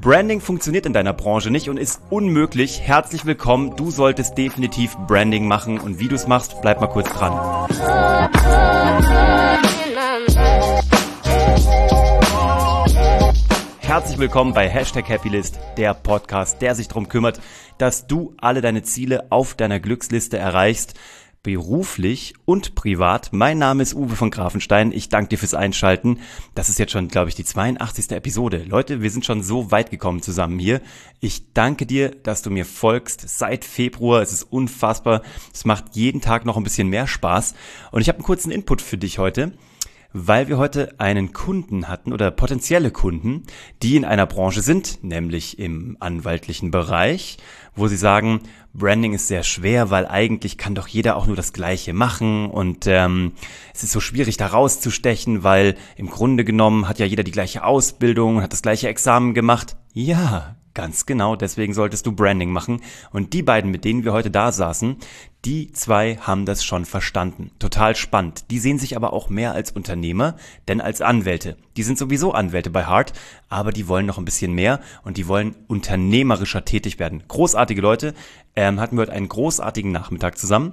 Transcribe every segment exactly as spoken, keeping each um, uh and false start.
Branding funktioniert in deiner Branche nicht und ist unmöglich. Herzlich willkommen, du solltest definitiv Branding machen und wie du es machst, bleib mal kurz dran. Herzlich willkommen bei Hashtag Happylist, der Podcast, der sich darum kümmert, dass du alle deine Ziele auf deiner Glücksliste erreichst, beruflich und privat. Mein Name ist Uwe von Grafenstein. Ich danke dir fürs Einschalten. Das ist jetzt schon, glaube ich, die zweiundachtzigste Episode. Leute, wir sind schon so weit gekommen zusammen hier. Ich danke dir, dass du mir folgst seit Februar. Es ist unfassbar. Es macht jeden Tag noch ein bisschen mehr Spaß. Und ich habe einen kurzen Input für dich heute, weil wir heute einen Kunden hatten oder potenzielle Kunden, die in einer Branche sind, nämlich im anwaltlichen Bereich, wo sie sagen, Branding ist sehr schwer, weil eigentlich kann doch jeder auch nur das Gleiche machen und ähm, es ist so schwierig da rauszustechen, weil im Grunde genommen hat ja jeder die gleiche Ausbildung, hat das gleiche Examen gemacht. Ja, ganz genau, deswegen solltest du Branding machen. Und die beiden, mit denen wir heute da saßen, die zwei haben das schon verstanden. Total spannend. Die sehen sich aber auch mehr als Unternehmer, denn als Anwälte. Die sind sowieso Anwälte bei Hart, aber die wollen noch ein bisschen mehr und die wollen unternehmerischer tätig werden. Großartige Leute, ähm, hatten wir heute einen großartigen Nachmittag zusammen.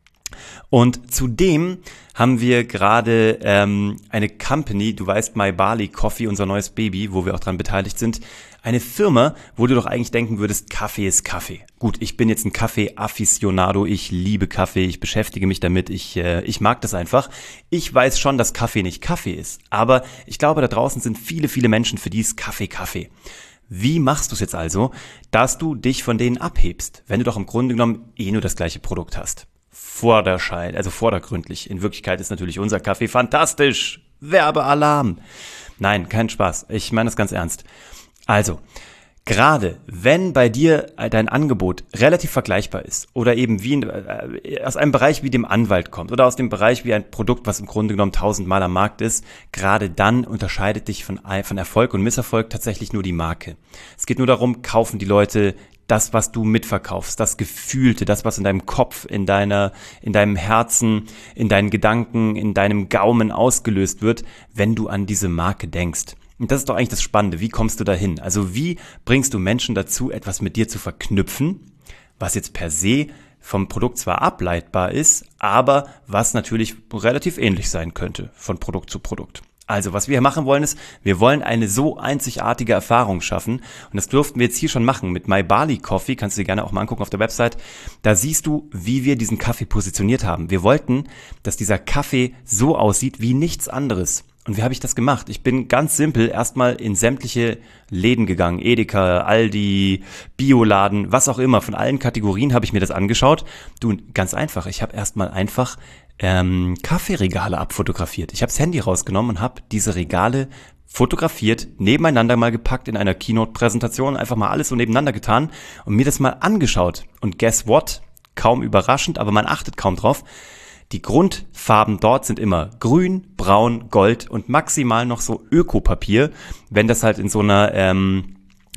Und zudem haben wir gerade ähm, eine Company, du weißt, My Barley Coffee, unser neues Baby, wo wir auch dran beteiligt sind, eine Firma, wo du doch eigentlich denken würdest, Kaffee ist Kaffee. Gut, ich bin jetzt ein Kaffee-Afficionado, ich liebe Kaffee, ich beschäftige mich damit, ich äh, ich mag das einfach. Ich weiß schon, dass Kaffee nicht Kaffee ist, aber ich glaube, da draußen sind viele, viele Menschen, für die ist Kaffee Kaffee. Wie machst du es jetzt also, dass du dich von denen abhebst, wenn du doch im Grunde genommen eh nur das gleiche Produkt hast? Vorderschein, also vordergründlich. In Wirklichkeit ist natürlich unser Kaffee fantastisch. Werbealarm. Nein, kein Spaß. Ich meine das ganz ernst. Also, gerade wenn bei dir dein Angebot relativ vergleichbar ist oder eben wie in, äh, aus einem Bereich wie dem Anwalt kommt oder aus dem Bereich wie ein Produkt, was im Grunde genommen tausendmal am Markt ist, gerade dann unterscheidet dich von, von Erfolg und Misserfolg tatsächlich nur die Marke. Es geht nur darum, kaufen die Leute das, was du mitverkaufst, das Gefühlte, das, was in deinem Kopf, in deiner, in deinem Herzen, in deinen Gedanken, in deinem Gaumen ausgelöst wird, wenn du an diese Marke denkst. Und das ist doch eigentlich das Spannende. Wie kommst du dahin? Also wie bringst du Menschen dazu, etwas mit dir zu verknüpfen, was jetzt per se vom Produkt zwar ableitbar ist, aber was natürlich relativ ähnlich sein könnte von Produkt zu Produkt. Also, was wir hier machen wollen ist, wir wollen eine so einzigartige Erfahrung schaffen und das durften wir jetzt hier schon machen mit My Barley Coffee, kannst du dir gerne auch mal angucken auf der Website. Da siehst du, wie wir diesen Kaffee positioniert haben. Wir wollten, dass dieser Kaffee so aussieht wie nichts anderes. Und wie habe ich das gemacht? Ich bin ganz simpel erstmal in sämtliche Läden gegangen, Edeka, Aldi, Bioladen, was auch immer. Von allen Kategorien habe ich mir das angeschaut. Du, ganz einfach, ich habe erstmal einfach ähm, Kaffeeregale abfotografiert. Ich habe das Handy rausgenommen und habe diese Regale fotografiert, nebeneinander mal gepackt in einer Keynote-Präsentation, einfach mal alles so nebeneinander getan und mir das mal angeschaut. Und guess what? Kaum überraschend, aber man achtet kaum drauf. Die Grundfarben dort sind immer grün, braun, gold und maximal noch so Ökopapier, wenn das halt in so einer ähm,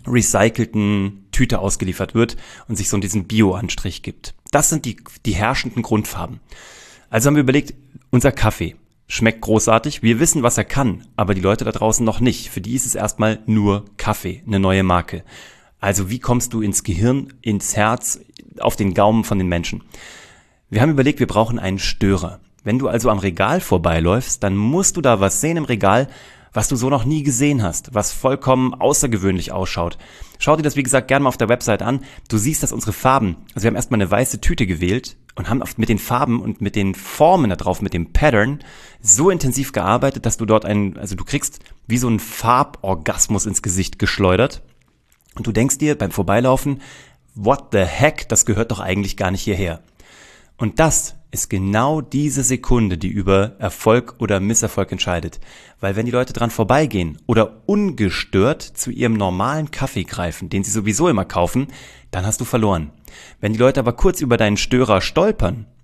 recycelten Tüte ausgeliefert wird und sich so diesen Bio-Anstrich gibt. Das sind die, die herrschenden Grundfarben. Also haben wir überlegt, unser Kaffee schmeckt großartig, wir wissen, was er kann, aber die Leute da draußen noch nicht. Für die ist es erstmal nur Kaffee, eine neue Marke. Also wie kommst du ins Gehirn, ins Herz, auf den Gaumen von den Menschen? Wir haben überlegt, wir brauchen einen Störer. Wenn du also am Regal vorbeiläufst, dann musst du da was sehen im Regal, was du so noch nie gesehen hast, was vollkommen außergewöhnlich ausschaut. Schau dir das, wie gesagt, gerne mal auf der Website an. Du siehst, dass unsere Farben, also wir haben erstmal eine weiße Tüte gewählt und haben mit den Farben und mit den Formen da drauf, mit dem Pattern, so intensiv gearbeitet, dass du dort einen, also du kriegst wie so einen Farborgasmus ins Gesicht geschleudert. Und du denkst dir beim Vorbeilaufen, what the heck, das gehört doch eigentlich gar nicht hierher. Und das ist genau diese Sekunde, die über Erfolg oder Misserfolg entscheidet. Weil wenn die Leute dran vorbeigehen oder ungestört zu ihrem normalen Kaffee greifen, den sie sowieso immer kaufen, dann hast du verloren. Wenn die Leute aber kurz über deinen Störer stolpern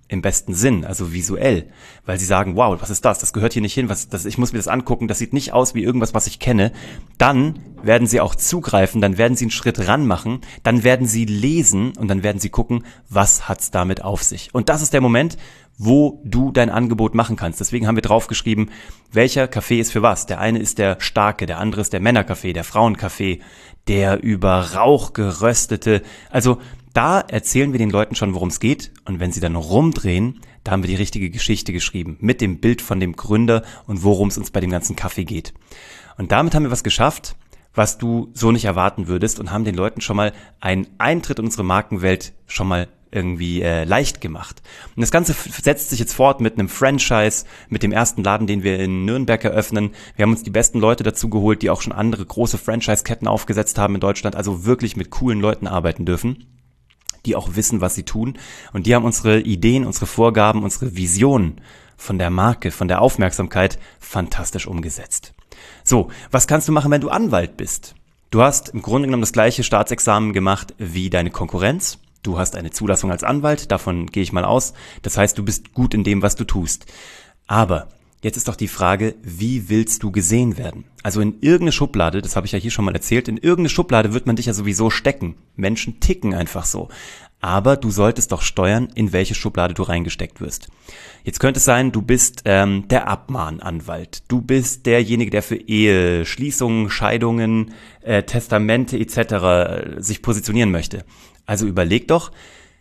im besten Sinn, also visuell, weil sie sagen, wow, was ist das? Das gehört hier nicht hin, was, das, ich muss mir das angucken, das sieht nicht aus wie irgendwas, was ich kenne. Dann werden sie auch zugreifen, dann werden sie einen Schritt ran machen, dann werden sie lesen und dann werden sie gucken, was hat's damit auf sich. Und das ist der Moment, wo du dein Angebot machen kannst. Deswegen haben wir draufgeschrieben, welcher Kaffee ist für was. Der eine ist der starke, der andere ist der Männerkaffee, der Frauenkaffee, der über Rauch geröstete. Also da erzählen wir den Leuten schon, worum es geht. Und wenn sie dann rumdrehen, da haben wir die richtige Geschichte geschrieben. Mit dem Bild von dem Gründer und worum es uns bei dem ganzen Kaffee geht. Und damit haben wir was geschafft, was du so nicht erwarten würdest und haben den Leuten schon mal einen Eintritt in unsere Markenwelt schon mal irgendwie äh, leicht gemacht. Und das Ganze f- setzt sich jetzt fort mit einem Franchise, mit dem ersten Laden, den wir in Nürnberg eröffnen. Wir haben uns die besten Leute dazu geholt, die auch schon andere große Franchise-Ketten aufgesetzt haben in Deutschland, also wirklich mit coolen Leuten arbeiten dürfen, die auch wissen, was sie tun. Und die haben unsere Ideen, unsere Vorgaben, unsere Visionen von der Marke, von der Aufmerksamkeit fantastisch umgesetzt. So, was kannst du machen, wenn du Anwalt bist? Du hast im Grunde genommen das gleiche Staatsexamen gemacht wie deine Konkurrenz. Du hast eine Zulassung als Anwalt, davon gehe ich mal aus. Das heißt, du bist gut in dem, was du tust. Aber jetzt ist doch die Frage, wie willst du gesehen werden? Also in irgendeine Schublade, das habe ich ja hier schon mal erzählt, in irgendeine Schublade wird man dich ja sowieso stecken. Menschen ticken einfach so. Aber du solltest doch steuern, in welche Schublade du reingesteckt wirst. Jetzt könnte es sein, du bist ähm, der Abmahnanwalt. Du bist derjenige, der für Ehe, Schließungen, Scheidungen, äh, Testamente et cetera sich positionieren möchte. Also überleg doch,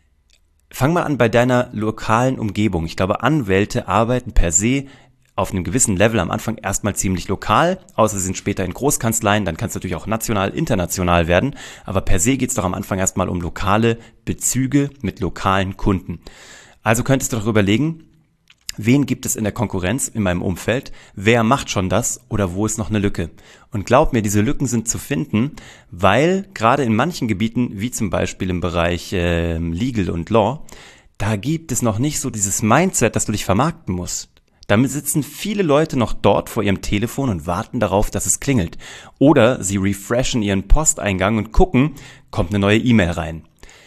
fang mal an bei deiner lokalen Umgebung. Ich glaube, Anwälte arbeiten per se auf einem gewissen Level am Anfang erstmal ziemlich lokal, außer sie sind später in Großkanzleien, dann kann es natürlich auch national, international werden, aber per se geht es doch am Anfang erstmal um lokale Bezüge mit lokalen Kunden. Also könntest du doch überlegen, wen gibt es in der Konkurrenz in meinem Umfeld, wer macht schon das oder wo ist noch eine Lücke? Und glaub mir, diese Lücken sind zu finden, weil gerade in manchen Gebieten, wie zum Beispiel im Bereich äh, Legal und Law, da gibt es noch nicht so dieses Mindset, dass du dich vermarkten musst. Damit sitzen viele Leute noch dort vor ihrem Telefon und warten darauf, dass es klingelt. Oder sie refreshen ihren Posteingang und gucken, kommt eine neue E-Mail rein.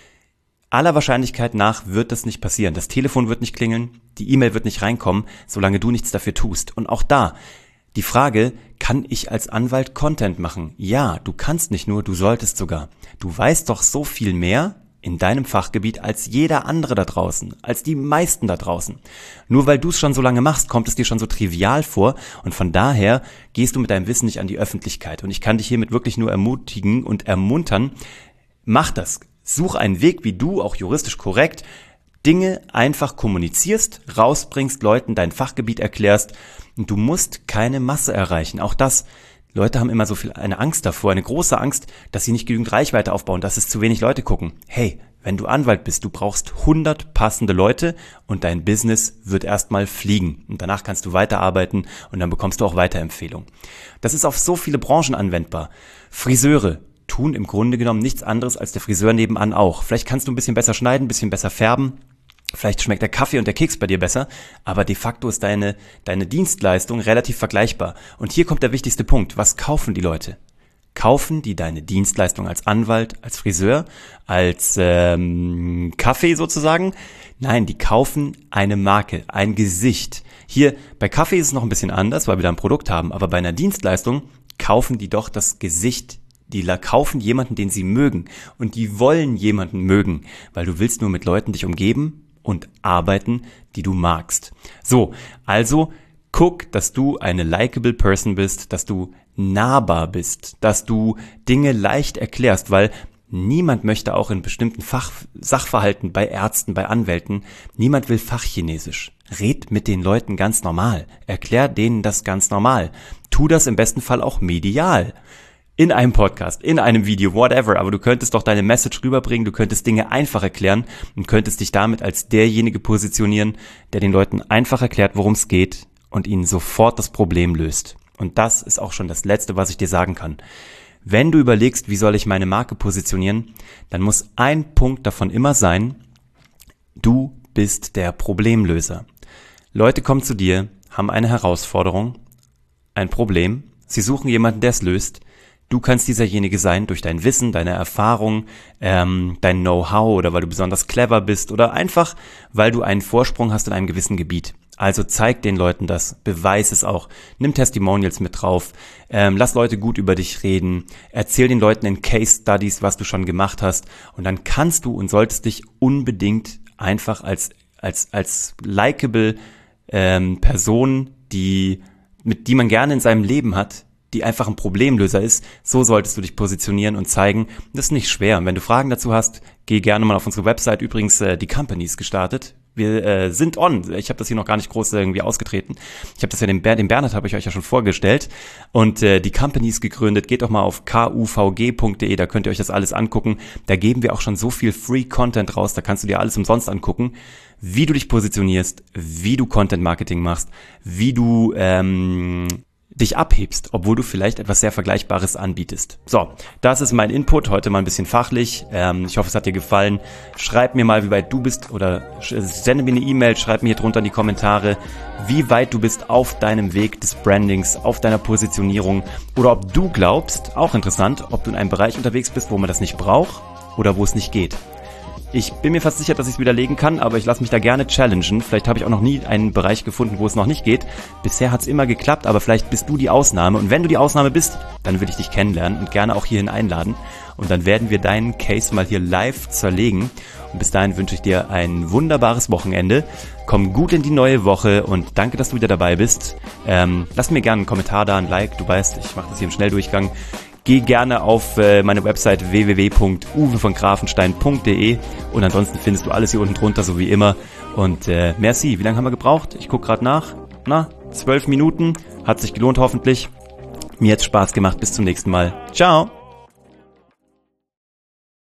Aller Wahrscheinlichkeit nach wird das nicht passieren. Das Telefon wird nicht klingeln, die E-Mail wird nicht reinkommen, solange du nichts dafür tust. Und auch da, die Frage, kann ich als Anwalt Content machen? Ja, du kannst nicht nur, du solltest sogar. Du weißt doch so viel mehr in deinem Fachgebiet als jeder andere da draußen, als die meisten da draußen. Nur weil du es schon so lange machst, kommt es dir schon so trivial vor und von daher gehst du mit deinem Wissen nicht an die Öffentlichkeit. Und ich kann dich hiermit wirklich nur ermutigen und ermuntern, mach das. Such einen Weg, wie du, auch juristisch korrekt, Dinge einfach kommunizierst, rausbringst, Leuten dein Fachgebiet erklärst und du musst keine Masse erreichen. Auch das, Leute haben immer so viel eine Angst davor, eine große Angst, dass sie nicht genügend Reichweite aufbauen, dass es zu wenig Leute gucken. Hey, wenn du Anwalt bist, du brauchst hundert passende Leute und dein Business wird erstmal fliegen. Und danach kannst du weiterarbeiten und dann bekommst du auch Weiterempfehlungen. Das ist auf so viele Branchen anwendbar. Friseure tun im Grunde genommen nichts anderes als der Friseur nebenan auch. Vielleicht kannst du ein bisschen besser schneiden, ein bisschen besser färben. Vielleicht schmeckt der Kaffee und der Keks bei dir besser, aber de facto ist deine, deine Dienstleistung relativ vergleichbar. Und hier kommt der wichtigste Punkt. Was kaufen die Leute? Kaufen die deine Dienstleistung als Anwalt, als Friseur, als ähm, Kaffee sozusagen? Nein, die kaufen eine Marke, ein Gesicht. Hier bei Kaffee ist es noch ein bisschen anders, weil wir da ein Produkt haben, aber bei einer Dienstleistung kaufen die doch das Gesicht. Die kaufen jemanden, den sie mögen und die wollen jemanden mögen, weil du willst nur mit Leuten dich umgeben und arbeiten, die du magst. So, also guck, dass du eine likable Person bist, dass du nahbar bist, dass du Dinge leicht erklärst, weil niemand möchte auch in bestimmten Fach, Sachverhalten bei Ärzten, bei Anwälten, niemand will Fachchinesisch. Red mit den Leuten ganz normal, erklär denen das ganz normal. Tu das im besten Fall auch medial. In einem Podcast, in einem Video, whatever, aber du könntest doch deine Message rüberbringen, du könntest Dinge einfach erklären und könntest dich damit als derjenige positionieren, der den Leuten einfach erklärt, worum es geht und ihnen sofort das Problem löst. Und das ist auch schon das Letzte, was ich dir sagen kann. Wenn du überlegst, wie soll ich meine Marke positionieren, dann muss ein Punkt davon immer sein, du bist der Problemlöser. Leute kommen zu dir, haben eine Herausforderung, ein Problem, sie suchen jemanden, der es löst. Du kannst dieserjenige sein durch dein Wissen, deine Erfahrung, ähm, dein Know-how oder weil du besonders clever bist oder einfach, weil du einen Vorsprung hast in einem gewissen Gebiet. Also zeig den Leuten das, beweis es auch, nimm Testimonials mit drauf, ähm, lass Leute gut über dich reden, erzähl den Leuten in Case Studies, was du schon gemacht hast und dann kannst du und solltest dich unbedingt einfach als als als likable ähm, Person, die mit die man gerne in seinem Leben hat, die einfach ein Problemlöser ist, so solltest du dich positionieren und zeigen. Das ist nicht schwer. Und wenn du Fragen dazu hast, geh gerne mal auf unsere Website. Übrigens, äh, die Company ist gestartet. Wir äh, sind on. Ich habe das hier noch gar nicht groß irgendwie ausgetreten. Ich habe das ja dem, Ber- dem Bernhard habe ich euch ja schon vorgestellt. Und äh, die Company ist gegründet. Geht doch mal auf k u v g punkt d e, da könnt ihr euch das alles angucken. Da geben wir auch schon so viel Free Content raus. Da kannst du dir alles umsonst angucken, wie du dich positionierst, wie du Content Marketing machst, wie du ähm, dich abhebst, obwohl du vielleicht etwas sehr Vergleichbares anbietest. So, das ist mein Input, heute mal ein bisschen fachlich. Ähm, ich hoffe, es hat dir gefallen. Schreib mir mal, wie weit du bist oder sende mir eine E-Mail, schreib mir hier drunter in die Kommentare, wie weit du bist auf deinem Weg des Brandings, auf deiner Positionierung oder ob du glaubst, auch interessant, ob du in einem Bereich unterwegs bist, wo man das nicht braucht oder wo es nicht geht. Ich bin mir fast sicher, dass ich es widerlegen kann, aber ich lasse mich da gerne challengen. Vielleicht habe ich auch noch nie einen Bereich gefunden, wo es noch nicht geht. Bisher hat es immer geklappt, aber vielleicht bist du die Ausnahme. Und wenn du die Ausnahme bist, dann will ich dich kennenlernen und gerne auch hierhin einladen. Und dann werden wir deinen Case mal hier live zerlegen. Und bis dahin wünsche ich dir ein wunderbares Wochenende. Komm gut in die neue Woche und danke, dass du wieder dabei bist. Ähm, lass mir gerne einen Kommentar da, ein Like. Du weißt, ich mache das hier im Schnelldurchgang. Geh gerne auf äh, meine Website w w w punkt uwe von grafenstein punkt d e und ansonsten findest du alles hier unten drunter, so wie immer. Und äh, merci, wie lange haben wir gebraucht? Ich gucke gerade nach. Na, zwölf Minuten. Hat sich gelohnt hoffentlich. Mir hat's Spaß gemacht. Bis zum nächsten Mal. Ciao.